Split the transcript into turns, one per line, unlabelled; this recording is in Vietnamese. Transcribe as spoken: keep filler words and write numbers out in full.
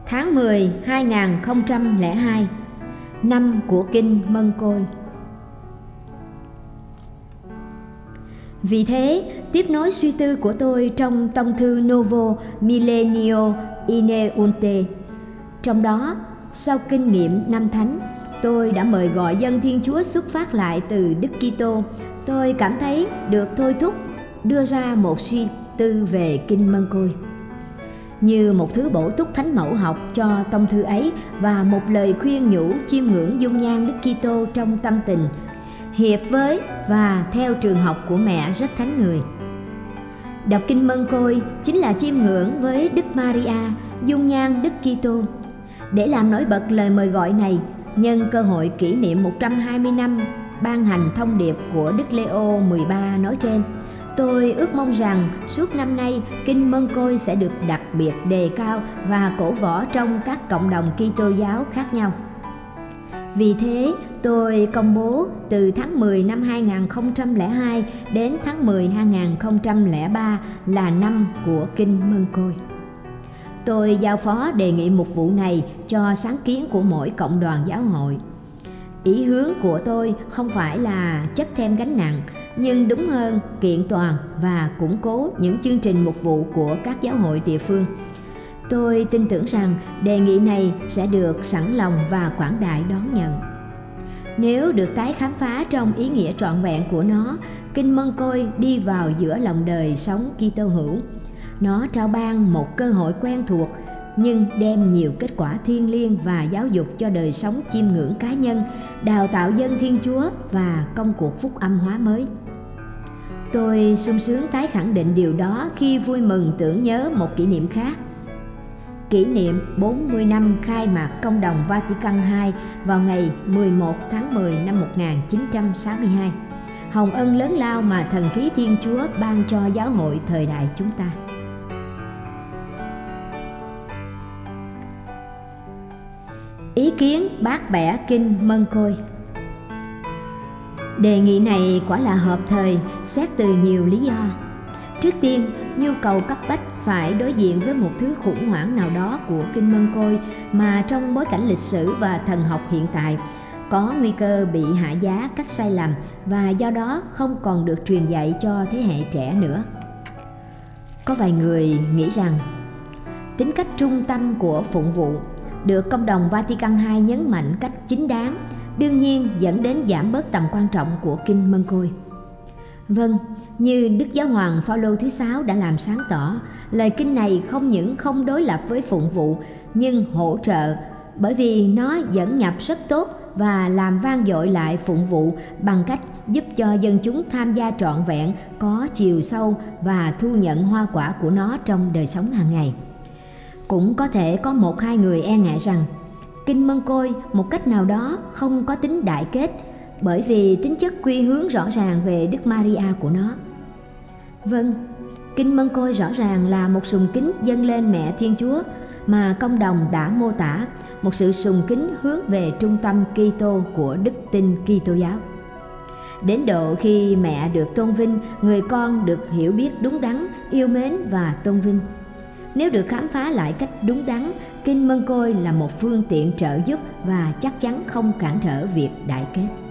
Tháng mười hai nghìn không trăm lẻ hai, năm của Kinh Mân Côi. Vì thế, tiếp nối suy tư của tôi trong tông thư Novo Millennio Ineunte, trong đó, sau kinh nghiệm năm thánh, tôi đã mời gọi dân Thiên Chúa xuất phát lại từ Đức Kitô. Tôi cảm thấy được thôi thúc đưa ra một suy tư về Kinh Mân Côi như một thứ bổ túc thánh mẫu học cho tông thư ấy và một lời khuyên nhủ chiêm ngưỡng dung nhan Đức Kitô trong tâm tình hiệp với và theo trường học của mẹ rất thánh người. Đọc Kinh Mân Côi chính là chiêm ngưỡng với Đức Maria, dung nhan Đức Kitô. Để làm nổi bật lời mời gọi này, nhân cơ hội kỷ niệm một trăm hai mươi năm ban hành thông điệp của Đức Leo mười ba nói trên, tôi ước mong rằng suốt năm nay Kinh Mân Côi sẽ được đặc biệt đề cao và cổ võ trong các cộng đồng Kitô giáo khác nhau. Vì thế, tôi công bố từ tháng mười năm hai nghìn không trăm lẻ hai đến tháng mười hai nghìn không trăm lẻ ba là năm của Kinh Mân Côi. Tôi giao phó đề nghị mục vụ này cho sáng kiến của mỗi cộng đoàn giáo hội. Ý hướng của tôi không phải là chất thêm gánh nặng, nhưng đúng hơn kiện toàn và củng cố những chương trình mục vụ của các giáo hội địa phương. Tôi tin tưởng rằng đề nghị này sẽ được sẵn lòng và quảng đại đón nhận. Nếu được tái khám phá trong ý nghĩa trọn vẹn của nó, Kinh Mân Côi đi vào giữa lòng đời sống Kitô hữu. Nó trao ban một cơ hội quen thuộc nhưng đem nhiều kết quả thiêng liêng và giáo dục cho đời sống chiêm ngưỡng cá nhân, đào tạo dân Thiên Chúa và công cuộc phúc âm hóa mới. Tôi sung sướng tái khẳng định điều đó khi vui mừng tưởng nhớ một kỷ niệm khác. Kỷ niệm bốn mươi năm khai mạc Công đồng Vatican hai vào ngày mười một tháng mười năm một nghìn chín trăm sáu mươi hai. Hồng ân lớn lao mà thần khí Thiên Chúa ban cho giáo hội thời đại chúng ta. Ý kiến bác bẻ Kinh Mân Côi. Đề nghị này quả là hợp thời, xét từ nhiều lý do. Trước tiên, nhu cầu cấp bách phải đối diện với một thứ khủng hoảng nào đó của Kinh Mân Côi mà trong bối cảnh lịch sử và thần học hiện tại có nguy cơ bị hạ giá cách sai lầm và do đó không còn được truyền dạy cho thế hệ trẻ nữa. Có vài người nghĩ rằng tính cách trung tâm của phụng vụ được Công đồng Vatican hai nhấn mạnh cách chính đáng, đương nhiên dẫn đến giảm bớt tầm quan trọng của Kinh Mân Côi. Vâng, như Đức Giáo hoàng Phaolô thứ sáu đã làm sáng tỏ, lời kinh này không những không đối lập với phụng vụ nhưng hỗ trợ, bởi vì nó dẫn nhập rất tốt và làm vang dội lại phụng vụ bằng cách giúp cho dân chúng tham gia trọn vẹn, có chiều sâu và thu nhận hoa quả của nó trong đời sống hàng ngày. Cũng có thể có một hai người e ngại rằng Kinh Mân Côi một cách nào đó không có tính đại kết, bởi vì tính chất quy hướng rõ ràng về Đức Maria của nó. Vâng, Kinh Mân Côi rõ ràng là một sùng kính dâng lên mẹ Thiên Chúa mà Công đồng đã mô tả, một sự sùng kính hướng về trung tâm Kitô của đức tin Kitô giáo. Đến độ khi mẹ được tôn vinh, người con được hiểu biết đúng đắn, yêu mến và tôn vinh. Nếu được khám phá lại cách đúng đắn, Kinh Mân Côi là một phương tiện trợ giúp và chắc chắn không cản trở việc đại kết.